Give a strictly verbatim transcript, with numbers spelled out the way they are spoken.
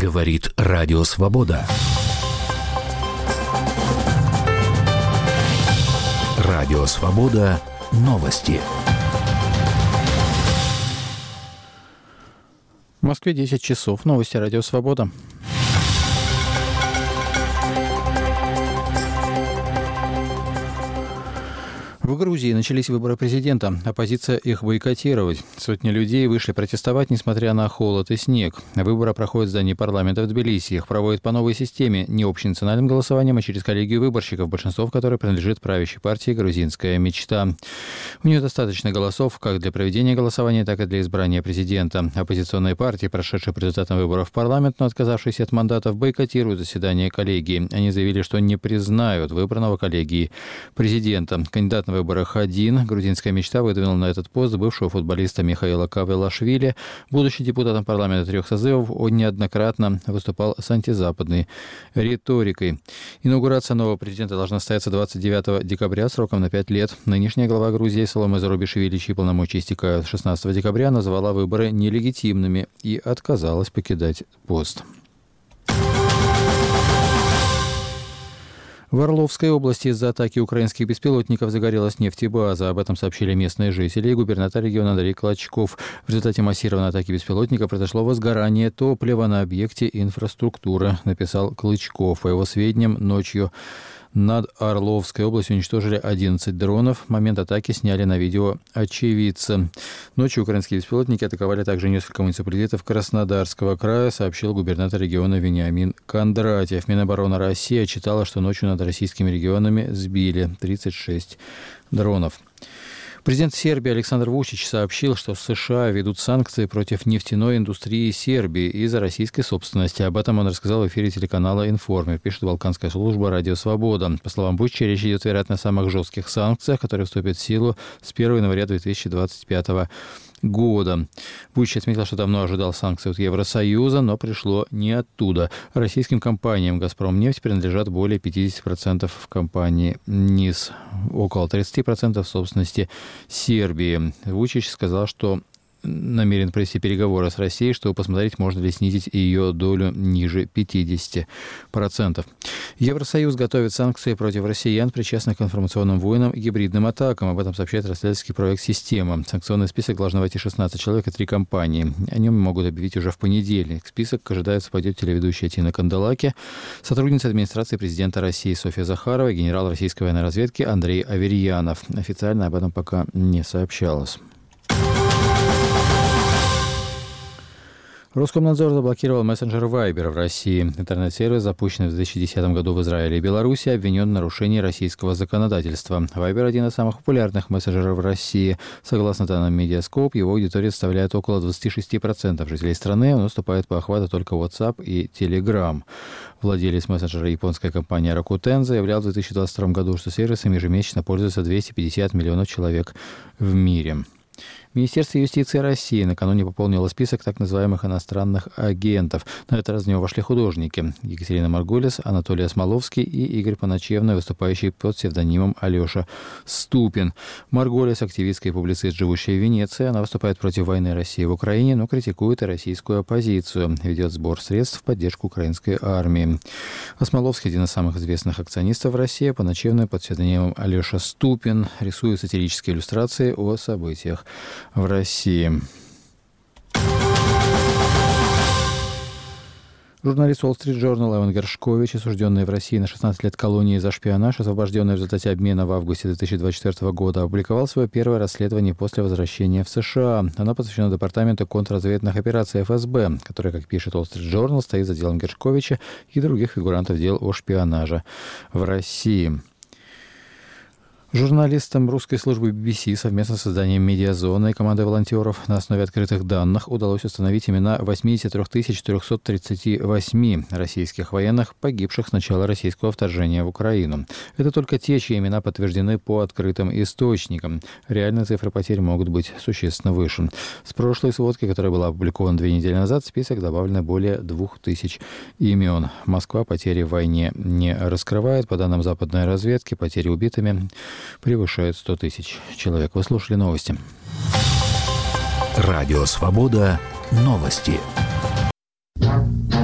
Говорит Радио Свобода. Радио Свобода. Новости. В Москве десять часов. Новости Радио Свобода. В Грузии начались выборы президента. Оппозиция их бойкотировать. Сотни людей вышли протестовать, несмотря на холод и снег. Выборы проходят в здании парламента в Тбилиси. Их проводят по новой системе, не общенациональным голосованием, а через коллегию выборщиков, большинство в которой принадлежит правящей партии «Грузинская мечта». У нее достаточно голосов как для проведения голосования, так и для избрания президента. Оппозиционные партии, прошедшие по результатам выборов в парламент, но отказавшиеся от мандатов, бойкотируют заседание коллегии. Они заявили, что не признают выбранного коллегией президента. Кандидат на выборах один. «Грузинская мечта» выдвинула на этот пост бывшего футболиста Михаила Кавелашвили. Будучи депутатом парламента трех созывов, он неоднократно выступал с антизападной риторикой. Инаугурация нового президента должна состояться двадцать девятого декабря сроком на пять лет. Нынешняя глава Грузии Саломе Зурабишвили, чьи полномочия истекают шестнадцатого декабря, назвала выборы нелегитимными и отказалась покидать пост. В Орловской области из-за атаки украинских беспилотников загорелась нефтебаза. Об этом сообщили местные жители и губернатор региона Андрей Клочков. В результате массированной атаки беспилотника произошло возгорание топлива на объекте инфраструктуры, написал Клычков. По его сведениям, ночью над Орловской областью уничтожили одиннадцать дронов. В момент атаки сняли на видео очевидцы. Ночью украинские беспилотники атаковали также несколько муниципалитетов Краснодарского края, сообщил губернатор региона Вениамин Кондратьев. Минобороны России отчитала, что ночью над российскими регионами сбили тридцать шесть дронов. Президент Сербии Александр Вучич сообщил, что США ведут санкции против нефтяной индустрии Сербии из-за российской собственности. Об этом он рассказал в эфире телеканала «Информер», пишет Балканская служба «Радио Свобода». По словам Вучича, речь идет, вероятно, о самых жестких санкциях, которые вступят в силу с первого января две тысячи двадцать пятого года. Вучич отметил, что давно ожидал санкций от Евросоюза, но пришло не оттуда. Российским компаниям «Газпромнефть» принадлежат более пятьдесят процентов компании НИС, около тридцать процентов собственности Сербии. Вучич сказал, что намерен провести переговоры с Россией, чтобы посмотреть, можно ли снизить ее долю ниже пятидесяти процентов. Евросоюз готовит санкции против россиян, причастных к информационным войнам и гибридным атакам. Об этом сообщает расследовательский проект «Система». В санкционный список должно войти шестнадцать человек и три компании. О нем могут объявить уже в понедельник. В список ожидается войдет телеведущая Тина Канделаки, сотрудница администрации президента России Софья Захарова и генерал российской военной разведки Андрей Аверьянов. Официально об этом пока не сообщалось. Роскомнадзор заблокировал мессенджер Viber в России. Интернет-сервис, запущенный в две тысячи десятом году в Израиле и Беларуси, обвинен в нарушении российского законодательства. Viber – один из самых популярных мессенджеров в России. Согласно данным Медиаскоп, его аудитория составляет около двадцать шесть процентов жителей страны. Он уступает по охвату только WhatsApp и Telegram. Владелец мессенджера, японская компания Rakuten, заявлял в две тысячи двадцать втором году, что сервисом ежемесячно пользуются двести пятьдесят миллионов человек в мире. Министерство юстиции России накануне пополнило список так называемых иностранных агентов. На этот раз в него вошли художники Екатерина Марголис, Анатолий Осмоловский и Игорь Поначевный, выступающий под псевдонимом Алеша Ступин. Марголис – активистка и публицист, живущая в Венеции. Она выступает против войны России в Украине, но критикует и российскую оппозицию. Ведет сбор средств в поддержку украинской армии. Осмоловский – один из самых известных акционистов в России. Поначевный под псевдонимом Алеша Ступин рисует сатирические иллюстрации о событиях в России. Журналист Wall Street Journal Эван Гершкович, осужденный в России на шестнадцать лет колонии за шпионаж, освобожденный в результате обмена в августе две тысячи двадцать четвёртого года, опубликовал свое первое расследование после возвращения в США. Оно посвящено Департаменту контрразведывательных операций эф эс бэ, который, как пишет Wall Street Journal, стоит за делом Гершковича и других фигурантов дел о шпионаже в России. Журналистам русской службы би би си совместно с созданием «Медиазоны» и командой волонтеров на основе открытых данных удалось установить имена восемьдесят три тысячи четыреста тридцать восемь российских военных, погибших с начала российского вторжения в Украину. Это только те, чьи имена подтверждены по открытым источникам. Реальные цифры потерь могут быть существенно выше. С прошлой сводки, которая была опубликована две недели назад, в список добавлено более двух тысяч имен. Москва потери в войне не раскрывает. По данным западной разведки, потери убитыми превышает сто тысяч человек. Вы слушали новости. Радио Свобода. Новости.